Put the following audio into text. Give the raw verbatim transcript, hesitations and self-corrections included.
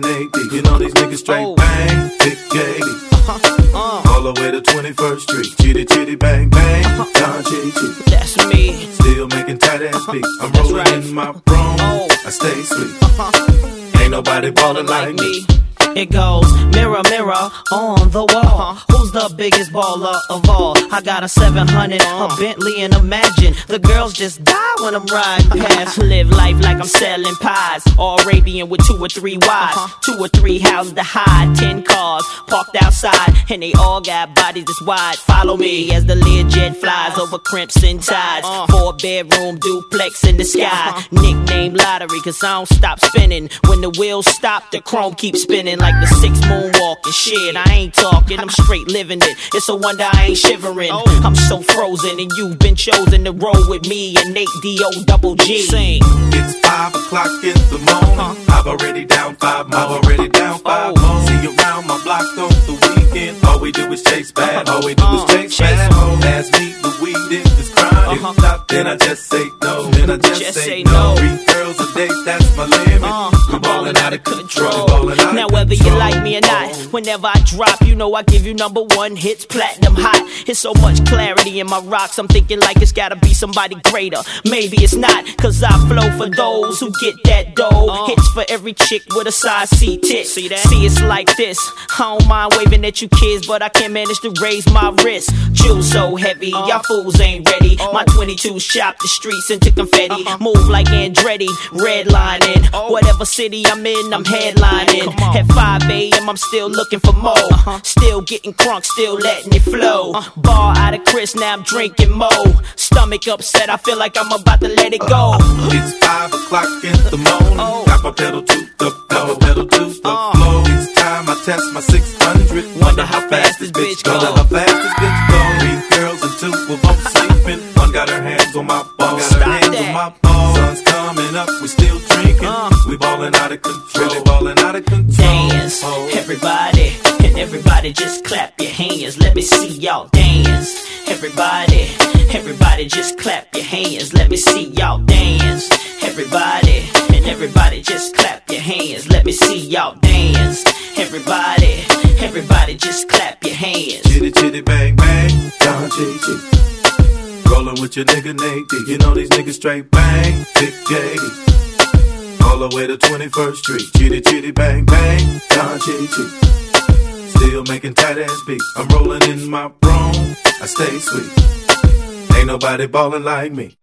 Nate D. You know these niggas straight Oh. bang, Big J D. Uh-huh. Uh. All the way to twenty-first Street. Chitty chitty bang bang, Don Chitty Chitty. That's me. Still making tight ass beats. I'm That's rolling right. in my broom. Oh. I stay sweet. Uh-huh. Ain't nobody ballin' like me. It goes mirror, mirror on the wall. Who's the biggest baller of all? I got a seven hundred, a Bentley, and imagine the girls just die when I'm riding past. Live life like I'm selling pies. All Arabian with two or three wives, two or three houses to hide, ten cars parked outside, and they all got bodies this wide. Follow me as the Learjet flies over crimson tides. Four bedroom duplex in the sky. Nickname lottery, cause I don't stop spinning. When the wheels stop, the chrome keeps spinning like the six moonwalk and shit. I ain't talking, I'm straight living it. It's a wonder I ain't shivering. I'm so frozen and you've been chosen to roll with me and Nate D O double G. Sing. It's five o'clock in the morning. I've already down five more. I've already down five more. See you around my block on the weekend. All we do is chase bad. All we do is chase bad. Ask me the weed if it's crime. If not, then I just say no. Then I just, Just say, say no. no. Three girls a day, that's my limit. We ballin' out of control. Ballin' out Now of whether you control. like me or not, whenever I drop, you know I give you number one hits, platinum hot. It's so much clarity in my rocks, I'm thinking like it's gotta be somebody greater. Maybe it's not, cause I flow for those who get that dough. Hits for every chick with a size C tit. See that? See, it's like this. I don't mind waving at you kids, but I can't manage to raise my wrist. Jewels so heavy, y'all fools ain't ready. My twenty-twos chop the streets into confetti. Move like Andretti, redlining. Whatever city I'm in, I'm headlining. At five A M, I'm still looking for more. Still getting crunk, still letting it flow. Bar out of Chris, now I'm drinking more. Stomach upset, I feel like I'm about to let it go. It's five o'clock in the morning. Got my pedal to the floor, pedal to the floor. It's time I test my six hundred. Wonder how fast this bitch go. Wonder how fast this bitch go. Three girls and two of them sleeping. One got her hands on my balls. Got her hands on my balls. Sun's coming up, we still drinking. We ballin' out of control. Really ballin' out of control. Dance, everybody, and everybody just clap your hands. Let me see y'all dance. Everybody, everybody just clap your hands. Let me see y'all dance. Everybody, and everybody just clap your hands. Let me see y'all dance. Everybody, everybody just clap your hands. Chitty chitty bang bang, Don Chitty Chitty. Rollin' with your nigga Nate D. You know these niggas straight bang, Big J D. All the way to twenty-first Street. Chitty chitty bang bang, Don Chitty Chitty. Still making tight ass beats. I'm rolling in my broom. I stay sweet. Ain't nobody ballin' like me.